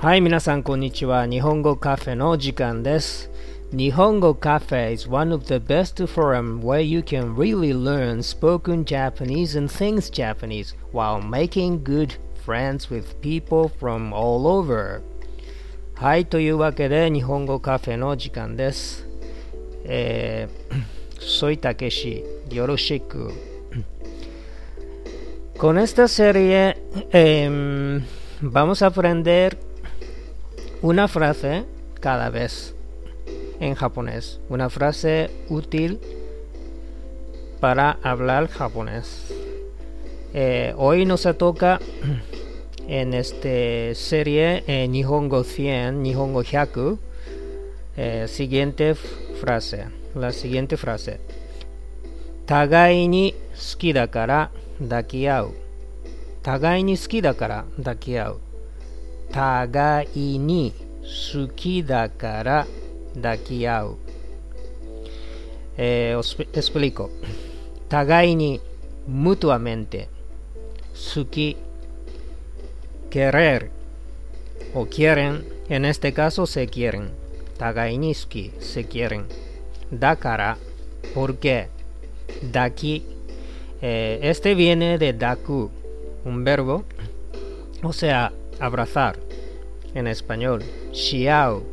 はい、皆さんこんにちは。日本語カフェの時間です。日本語カフェ is one of the best forum where you can really learn spoken Japanese and things Japanese while making good friends with people from all over. はい、というわけで日本語カフェの時間です。soy Takeshi. よろしく。Con esta serie vamos a aprender una frase cada vez en japonés, una frase útil para hablar japonés. Hoy nos toca en esta serie Nihongo 100, Nihongo 100, la siguiente frase. Tagai ni suki da kara dakiau. Tagai ni suki da kara dakiau. Tagai ni suki da kara dakiau. Os explico. Tagai ni mutuamente. Suki querer o quieren. En este caso se quieren. Tagai ni suki se quieren. Dakara, ¿por qué? Daki. Este viene de daku, un verbo, o sea, abrazar en español. Shiao,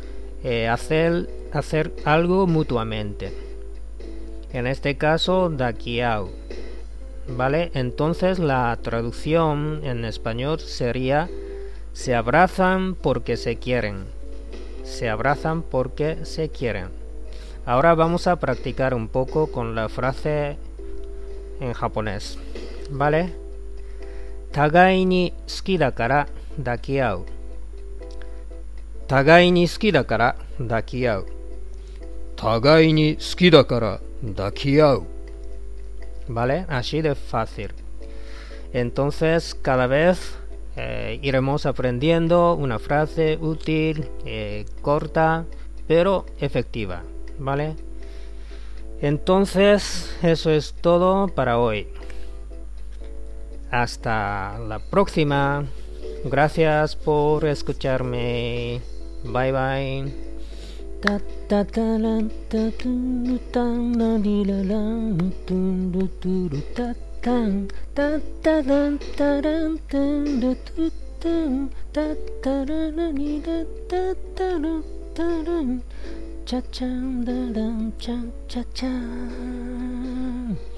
hacer algo mutuamente. En este caso, dakiao. ¿Vale? Entonces la traducción en español sería: se abrazan porque se quieren. Se abrazan porque se quieren. Ahora vamos a practicar un poco con la frase en japonés. ¿Vale? Tagai ni suki da kara dakiau. Tagai ni suki da kara dakiau. Tagai ni suki da kara dakiau. ¿Vale? Así de fácil. Entonces, cada vez iremos aprendiendo una frase útil, corta, pero efectiva. ¿Vale? Entonces, eso es todo para hoy. Hasta la próxima. Gracias por escucharme. Bye bye. Cha-chan, da-dum, cha-cha-cha.